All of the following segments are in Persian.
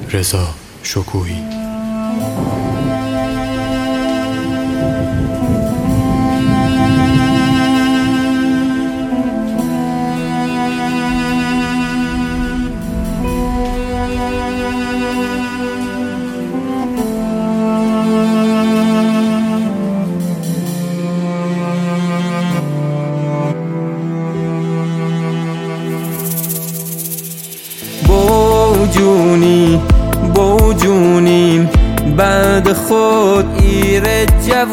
رضا شکوهی. بوجونیم بعد خود ایر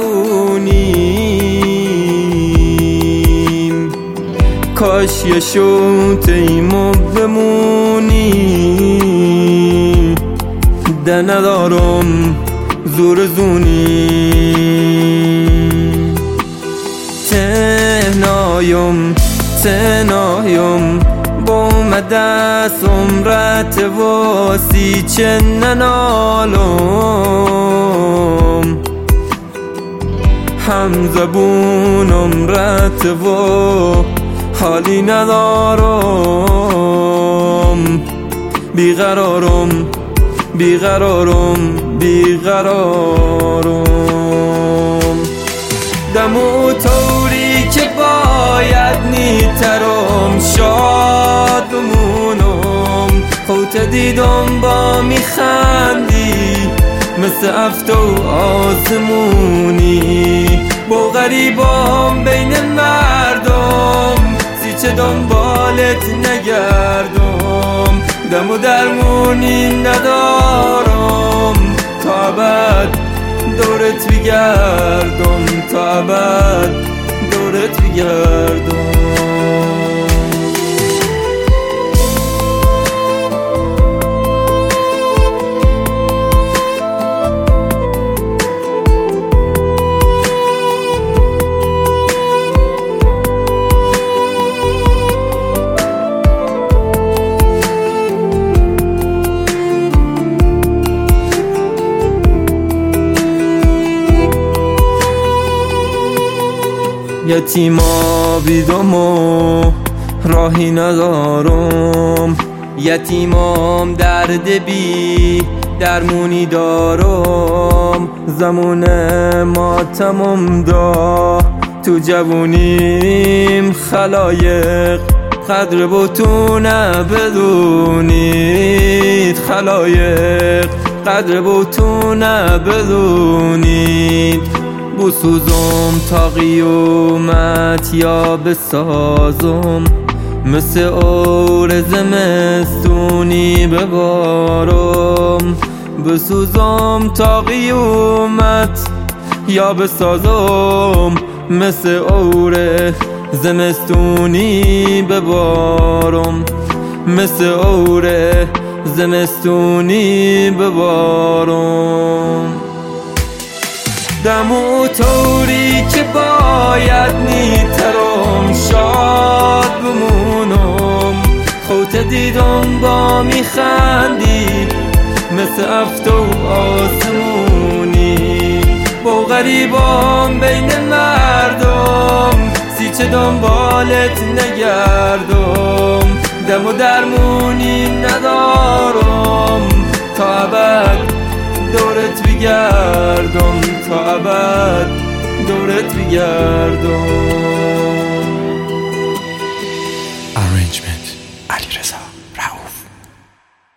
جوونیم، کاش یه شوتیمو بمونی، ده ندارم زور زونی، تنایم بومد از عمرت واسی چه ننالم، هم زبونم رت و حالی ندارم، بیقرارم دمو طوری که باید نیترم شاد بمونم، خوت دیدم با میخندی مثل افت و آسمونی، با غریبام بین مردم سیچه دنبالت نگردم، دم و درمونی ندارم تا ابد دورت بگردم، تا ابد دورت بگردم. یتیما بیدم و راهی ندارم، یتیمام درد بی درمونی دارم، زمان ماتمم دا تو جوونیم، خلایق قدر بوتونه بدونید، خلایق قدر بوتونه بدونید، بسوزم تا قیومت یا بسازم، مثل اور زمستونی ببارم، بسوزم تا قیومت یا بسازم، مثل اور زمستونی ببارم، مثل اور زمستونی ببارم، دمو طوری که باید نیترم شاد بمونم، خوت دیدم با میخندی مثل افت و آسمونی، با غریبام بین مردم سیچه دنبالت نگردم، دم و درمونی ندارم تا ابد دورت بگردم، تا ابد دورت بگردم.